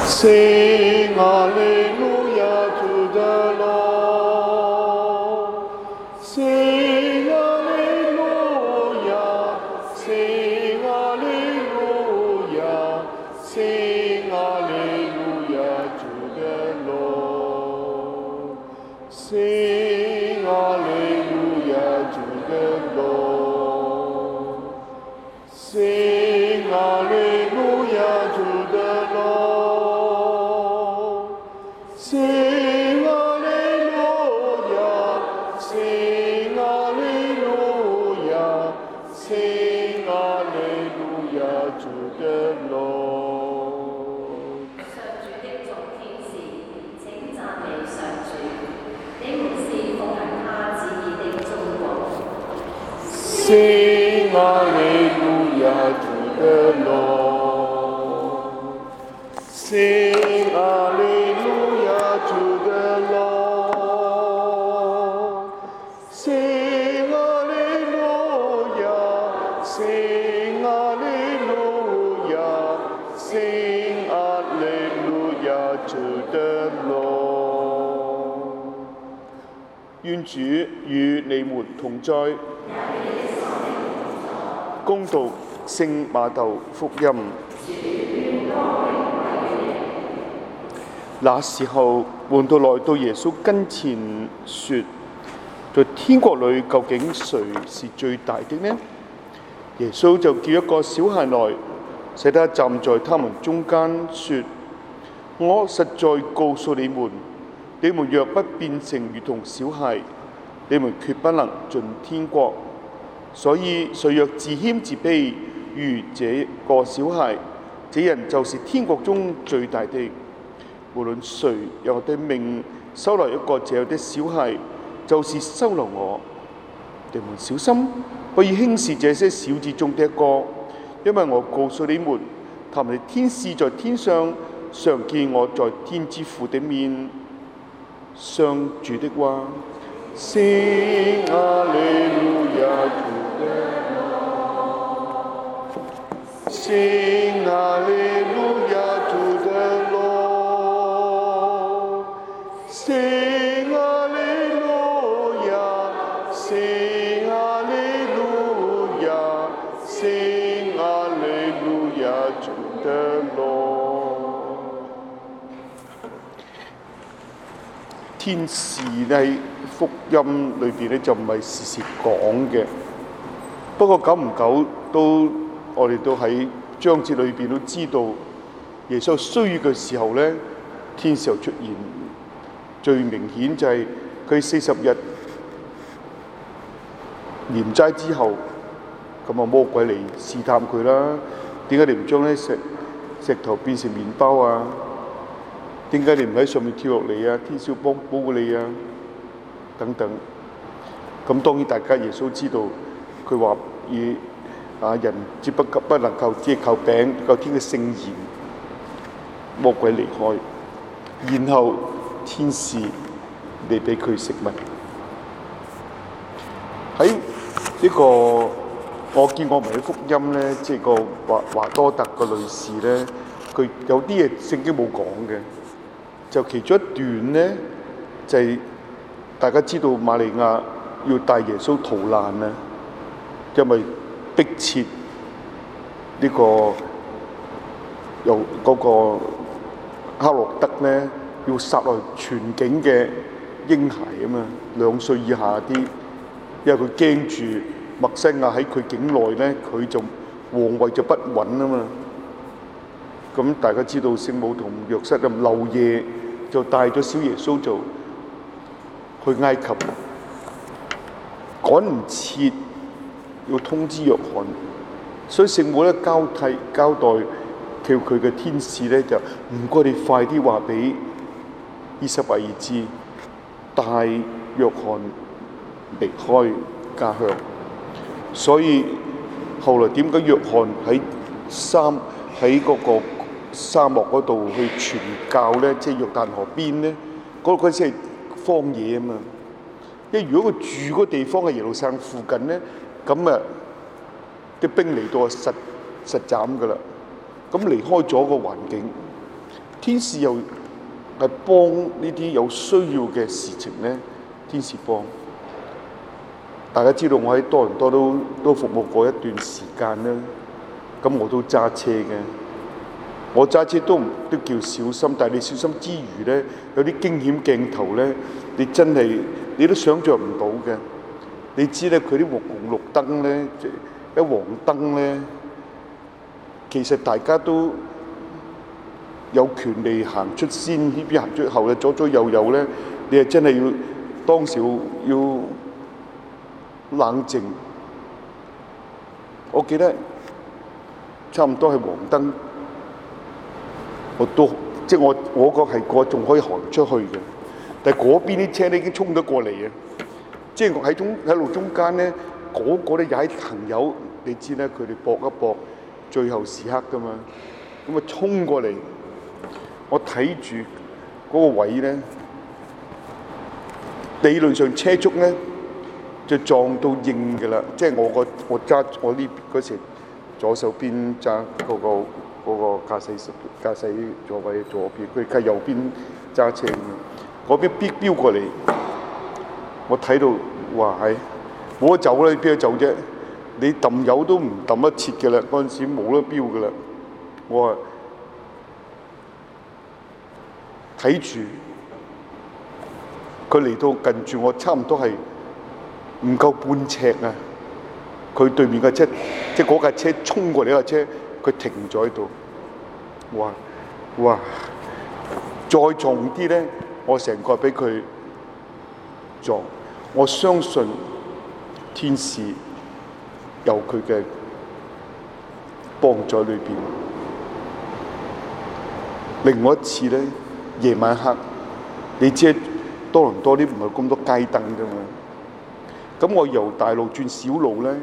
Sing Alleluia to the Lord. Sing Alleluia. Sing Alleluia. Sing Alleluia to the Lord. Sing Alleluia to the Lord. Sing Alleluia to the Lord. Sing Alleluia. Sing Alleluia. Sing Alleluia to the Lord. 上主的眾天使，請讚美上主，你們是奉行他旨意的中國。 Sing Alleluia to the Lord. Sing Alleluia to the Lord. Sing Alleluia. Sing Alleluia. Sing Alleluia to the Lord. 願主與你們同在。恭讀聖馬竇福音。那時候，門徒來到耶穌跟前說：在天國裏究竟誰是最大的呢？耶穌就叫一個小孩來，使他站在他們中間，說：我實在告訴你們，你們若不變成如同小孩，你們決不能進天國。所以誰若自謙自卑如這個小孩，這人就是天國中最大的。無論誰用我的命收留一個這樣的小孩，就是收留我。你們小心，不要輕視這些小子中的一個，因為我告訴你們，他們的天使在天上常見我在天之父的面。上主的話。Sing Alleluia to the Lord. Sing Alleluia to the Lord. Sing Alleluia. Sing Alleluia. Sing Alleluia to the Lord. 天使喺福音裏邊咧就唔係時時講嘅，不過久唔久都我哋都喺章節裏邊都知道，耶穌需要嘅時候咧，天使又出現。最明顯就係佢40日嚴齋之後，咁啊魔鬼嚟試探佢啦。點解你唔將呢石頭變成麵包啊？點解你唔喺上面跳落嚟啊？天使要保護你啊！等等。咁當然大家耶穌知道，佢話人只不能夠只係靠餅，靠天嘅聖言。魔鬼離開，然後天使嚟俾佢食物。喺呢個我見過唔係福音咧，即係個華多特個女士咧，佢有啲嘢聖經冇講嘅。就其中一段咧，就係、大家知道瑪利亞要帶耶穌逃難啊，因為迫切呢個由嗰個黑落德咧要殺落全境嘅嬰孩啊嘛，2歲以下啲，因為佢驚住默西亞喺佢境內咧，佢就皇位就不穩啊嘛。咁大家知道聖母同約瑟咁漏夜就帶咗小耶穌就去埃及，趕唔切要通知約翰，所以聖母咧交代叫佢嘅天使咧就唔該你快啲話俾依撒伯爾知，帶約翰離開家鄉。所以後來點解約翰喺嗰個沙漠嗰度去傳教咧，即係約旦河邊咧，嗰先係荒野啊嘛。因為如果佢住嗰地方係耶路撒冷附近咧，咁啊啲兵嚟到實斬噶啦。咁離開咗個環境， 天使又係幫呢啲有需要嘅事情咧，天使幫。大家知道我喺多倫多都服務過一段時間啦，咁我都揸車嘅。我揸車都叫小心，但係你小心之餘咧，有啲驚險鏡頭咧，你真係你都想像唔到嘅。你知咧，佢啲紅綠燈咧，一黃燈咧，其實大家都有權利行出先，呢邊行出後咧，左左右右咧，你係真係要當時要冷靜。我記得差唔多係黃燈，我都即係我個係個仲可以行出去嘅，但係嗰邊啲車咧已經衝咗過嚟啊！即係我喺路中間咧，嗰個咧踩朋友，你知咧佢哋搏一搏，最後時刻噶嘛，咁啊衝過嚟，我睇住嗰個位咧，理論上車速咧就撞到應㗎啦，即係我揸我呢嗰時左手邊揸嗰個駕駛座位左邊，佢係右邊揸車嘅，嗰邊飆過嚟。我睇到話係冇得走啦，你邊度走啫？你揼油都唔揼得切嘅啦，嗰陣時冇得飆嘅啦。我話睇住佢嚟到近住我，差唔多係唔夠半尺啊！佢對面嘅車，即係嗰架車衝過嚟，架車佢停咗喺度。哇！再重啲咧，我成個俾佢撞。我相信天使有佢嘅幫助裏邊。另外一次咧，夜晚黑，你知多倫多啲唔係咁多街燈㗎嘛？咁我由大路轉小路咧，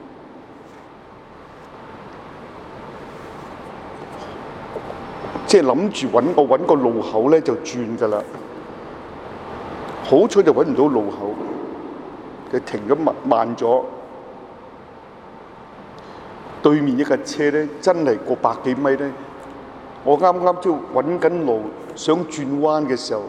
即係諗住揾個路口咧就轉㗎啦。好彩就揾唔到路口，就停咗慢咗。對面一架車咧，真係過百幾米咧。我啱啱都揾緊路，想轉彎嘅時候，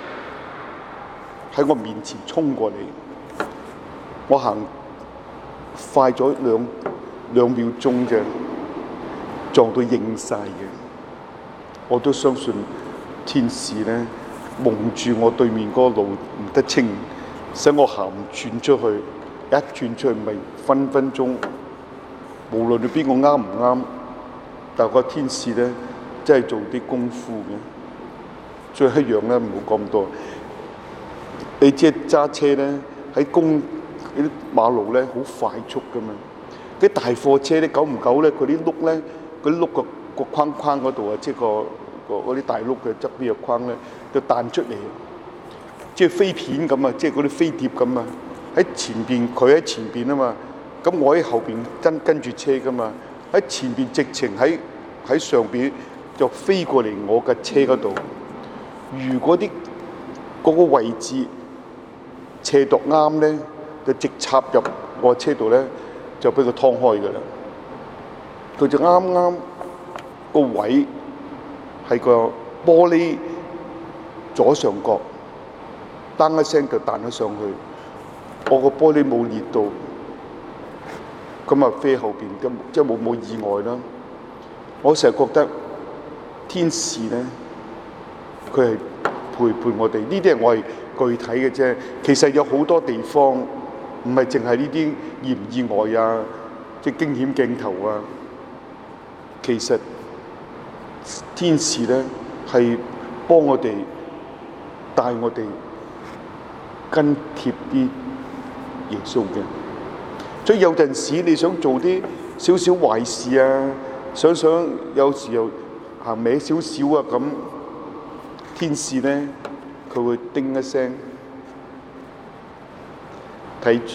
喺我面前衝過嚟。我行快咗兩秒鐘嘅，撞到應晒嘅。我都相信天使咧，蒙住我對面嗰個路唔得清，使我行轉出去，一轉出去咪分分鐘，無論你邊個啱唔啱，但係個天使咧真係做啲功夫嘅。最後一樣咧，唔好講咁多。你知揸車咧喺啲馬路咧好快速噶嘛，啲大貨車咧久唔久咧，佢啲轆咧，嗰啲轆個框嗰度啊，即係嗰啲大轆嘅側邊嘅框咧，就彈出嚟，即係飛片咁啊，即係嗰啲飛碟咁啊。喺前邊，佢喺前邊啊嘛，咁我喺後邊跟住車噶嘛。喺前邊直情喺上邊就飛過嚟我嘅車嗰度。如果嗰個位置斜度啱咧，就直插入我車度咧，就俾佢劏開㗎啦。佢就啱個位係個玻璃左上角，當一聲就彈咗上去。我個玻璃冇裂到，咁啊飛後邊即係冇意外啦。我成日覺得天使咧，佢係陪伴我哋。呢啲係我係具體嘅啫。其實有好多地方唔係淨係呢啲意外啊，即係驚險鏡頭啊。其實天使咧係幫我哋帶我哋跟貼啲耶穌嘅。所以有陣時你想做啲少少壞事啊，想有時候行歪少少啊咁，天使咧佢會叮一聲睇住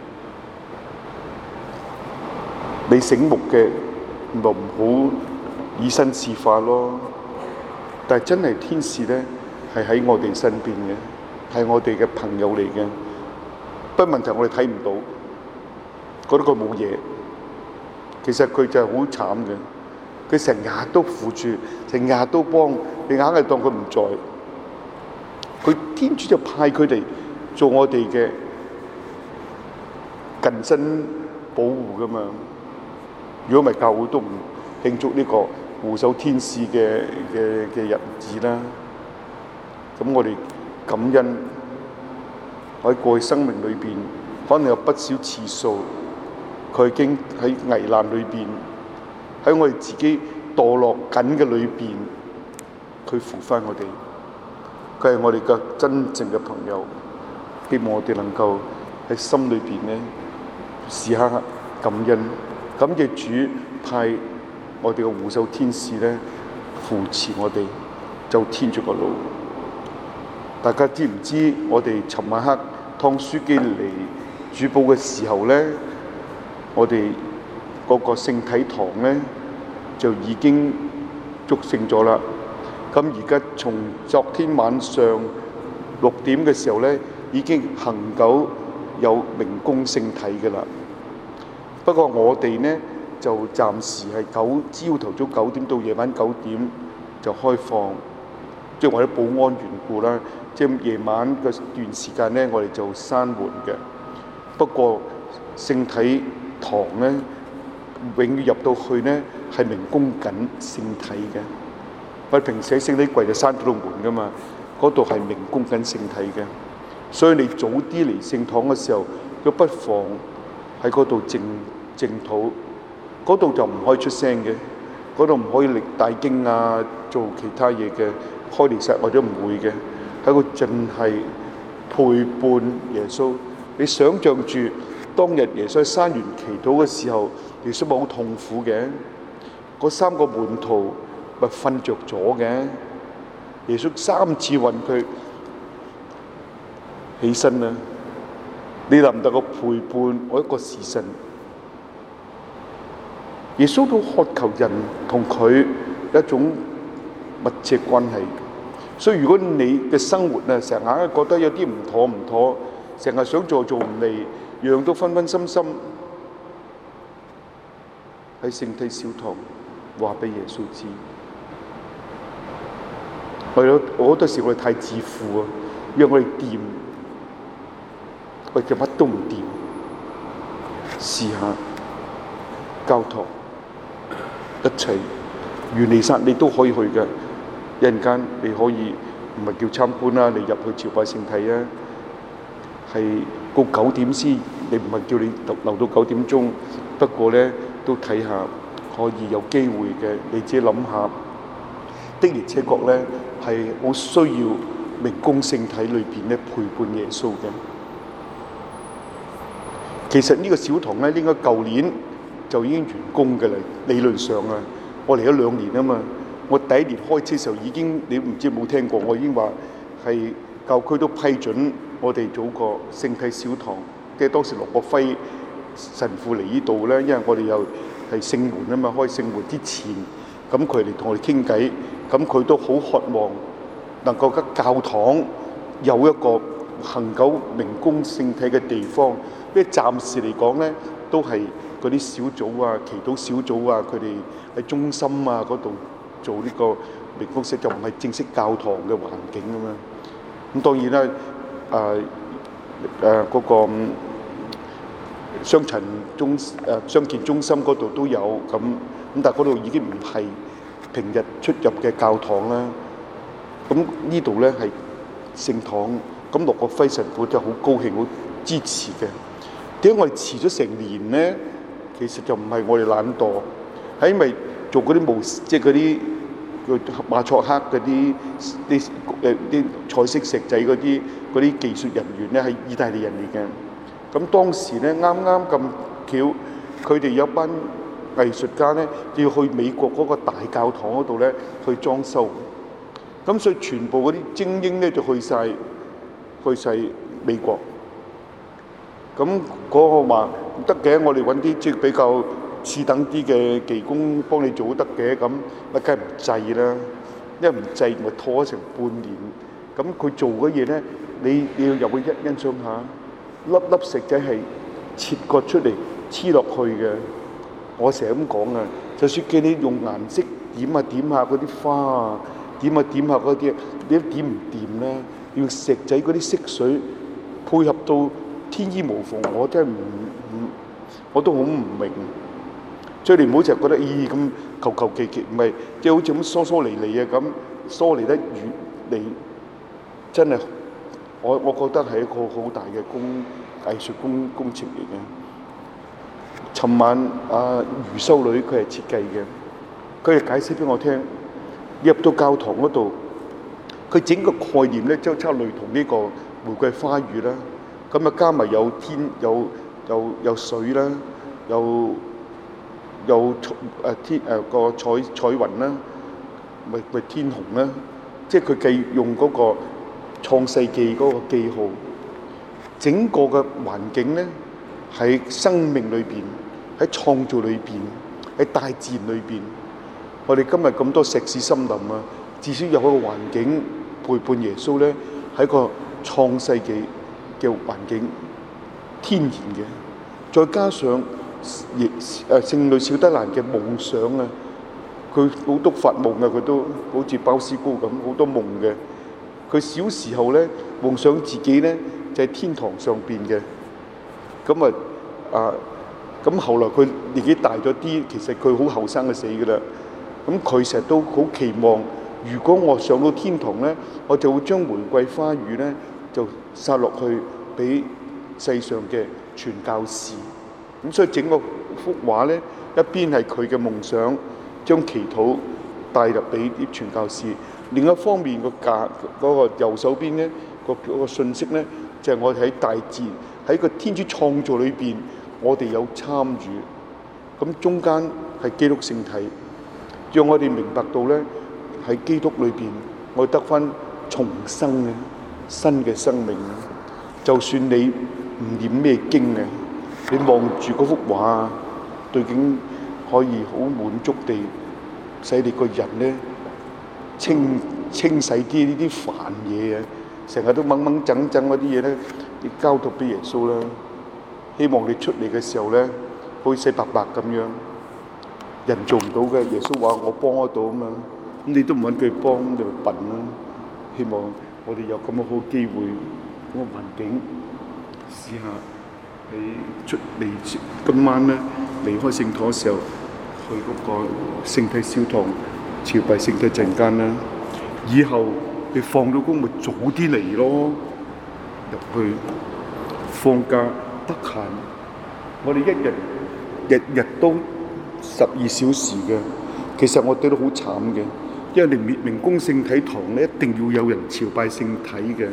你，醒目嘅咪唔好以身試法咯。但係真係天使咧係喺我哋身邊嘅，係我哋嘅朋友嚟嘅。不過問題我哋睇唔到，覺得佢冇嘢，其實佢就係好慘嘅。佢成日都扶住，成日都幫你硬係當佢唔在。佢天主就派佢哋做我哋嘅近身保護噶嘛。如果唔係，教會都唔慶祝呢個護守天使嘅日子啦。咁我哋感恩喺過去生命裏邊，可能有不少次數，佢已經喺危難裏邊，喺我哋自己墮落緊嘅裏邊，佢扶翻我哋。佢係我哋嘅真正嘅朋友。希望我哋能夠喺心裏邊咧，時刻感恩，感謝主派我哋嘅護守天使咧扶持我哋走天主嘅路。大家知唔知我哋尋晚黑湯書記嚟主保嘅時候咧，我哋嗰個聖體堂咧就已經祝聖咗啦。咁而家從昨天晚上6點嘅時候咧，已經恆久有明供聖體嘅啦。不過我哋呢，就暫時係朝頭早9點到夜晚9點就開放，即係為咗保安緣故啦。即係夜晚嗰段時間呢，我哋就閂門嘅。不過聖體堂呢，永遠入到去呢係明供緊聖體嘅。我哋平時喺聖體櫃就閂咗道門噶嘛，嗰度係明供緊聖體嘅。所以你早啲嚟聖堂嘅時候，都不妨喺嗰度靜禱，嗰度就唔可以出聲嘅，嗰度唔可以歷大經啊，做其他嘢嘅開彌撒或者唔會嘅，喺度淨係陪伴耶穌。你想像住當日耶穌喺山園祈禱嘅時候，耶穌咪好痛苦嘅，嗰3個門徒咪瞓着咗嘅，耶穌3次問佢起身啦，你能唔能夠陪伴我一個時辰？耶穌都渴求人同佢一種密切關係。所以如果你嘅生活啊，成日硬係覺得有啲唔妥，成日想做唔嚟，樣都分心，喺聖體小堂話俾耶穌知。我好多時我哋太自負啊，讓我哋掂，我哋乜都唔掂。試下教堂一齊願彌撒你都可以去嘅，一陣間你可以唔係叫參觀啦，你入去朝拜聖體啊，係到9點先，你唔係叫你留到9點鐘，不過咧都睇下可以有機會嘅，你自己諗下，的而且確咧係好需要明供聖體裏邊咧陪伴耶穌嘅。其實呢個小堂咧應該舊年就已經完工嘅啦，理論上啊，我嚟咗2年啊嘛。我第1年開始嘅時候已經，你唔知有冇聽過，我已經話係教區都批准我哋做個聖體小堂。即係當時羅國輝神父嚟呢度咧，因為我哋又係聖門啊嘛，開聖門之前，咁佢嚟同我哋傾偈，咁佢都好渴望能夠喺教堂有一個恆久明供聖體嘅地方。因為暫時嚟講咧，都係嗰啲小組啊、祈禱小組啊，佢哋喺中心啊嗰度做呢個明供聖，就唔係正式教堂嘅環境咁樣。咁當然啦，嗰個傷健中心嗰度都有咁，但係嗰度已經唔係平日出入嘅教堂啦。咁呢度咧係聖堂，咁羅國輝神父就好高興、好支持嘅。點解我哋遲咗成年咧？其實就唔係我哋懶惰，係因為做嗰啲即係嗰啲馬賽克嗰啲彩色石仔嗰啲技術人員咧，係意大利人嚟嘅。咁當時咧啱咁巧，佢哋有班藝術家咧要去美國嗰個大教堂嗰度咧去裝修，咁所以全部嗰啲精英咧就去晒美國。咁嗰個話唔得嘅，我哋揾啲即係比較次等啲嘅技工幫你做得嘅，咁咪梗係唔制啦。因為唔制咪拖咗成半年。咁佢做嘅嘢咧，你要入去欣賞下，粒粒石仔係切割出嚟黐落去嘅。我成日咁講啊，就算叫你用顏色點下嗰啲花啊， 點下點下嗰啲，你都點唔掂咧？要石仔嗰啲色水配合到天衣無縫，我真係我都好唔明。所以你唔好成日覺得咦咁求其其，唔係即係好似咁疏疏離離啊咁，疏離得遠離，真係我覺得係一個好大嘅藝術工程嚟嘅。尋晚余修女佢係設計嘅，佢係解釋俾我聽，入到教堂嗰度，佢整個概念咧，就差唔多類同呢個玫瑰花語啦。咁啊加埋有天有水啦，有天個彩雲啦，咪天虹啦，即係佢繼用嗰個創世記嗰個記號，整個嘅環境咧喺生命裏邊，喺創造裏邊，喺大自然裏邊。我哋今日咁多石屎森林啊，至少有一個環境陪伴耶穌咧，喺個創世記嘅環境，天然嘅，再加上聖女小德蘭嘅夢想啊，佢好多發夢啊，佢都好似鮑思高咁好多夢嘅。佢小時候咧夢想自己咧就喺天堂上邊嘅，咁後來佢年紀大咗啲，其實佢好後生就死噶啦。咁佢成日都好期望，如果我上到天堂咧，我就會將玫瑰花語咧就撒落去俾世上嘅傳教士。咁所以整個幅畫咧，一邊係佢嘅夢想，將祈禱帶入俾啲傳教士；另一方面嗰個右手邊咧，嗰個信息咧，就係我哋喺大自然喺個天主創造裏邊，我哋有參與。咁中間係基督聖體，讓我哋明白到咧喺基督裏邊，我得返重生嘅新嘅生命。就算你唔念咩經嘅，你望住嗰幅畫，對境可以好滿足地使你個人咧清洗啲呢啲煩嘢啊，成日都掹掹整整嗰啲嘢咧，你交託俾耶穌啦。希望你出嚟嘅時候咧，好似洗白白咁樣，人做唔到嘅，耶穌話我幫得到啊嘛。咁你都唔揾佢幫，你咪笨啦。希望我哋有咁嘅好機會，咁嘅環境，試下你出嚟今晚咧離開聖堂嘅時候，去嗰個聖體小堂朝拜聖體陣間啦。以後你放咗工咪早啲嚟咯，入去放假得閒。我哋日日都12小時嘅，其實我哋都好慘嘅，因為你明供聖體堂咧一定要有人朝拜聖體嘅，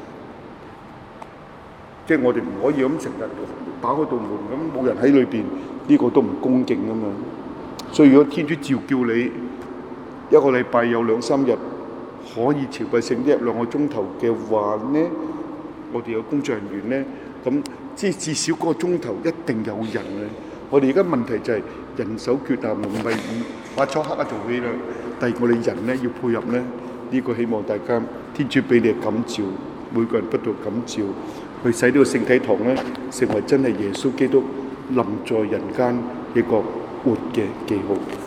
即係我哋唔可以咁成日打開道門咁冇人喺裏邊，呢個都唔恭敬啊嘛。所以如果天主召叫你一個禮拜有2-3日可以朝拜聖體2個鐘頭嘅話咧，我哋有工作人員咧，咁即係至少嗰個鐘頭一定有人嘅。我哋而家問題就係人手缺啊，唔係話初刻做起啦。但係我哋人咧要配合咧，呢個希望大家天主俾你嘅感召，每個人不斷感召，去使呢個聖體堂咧成為真係耶穌基督臨在人間一個活嘅記號。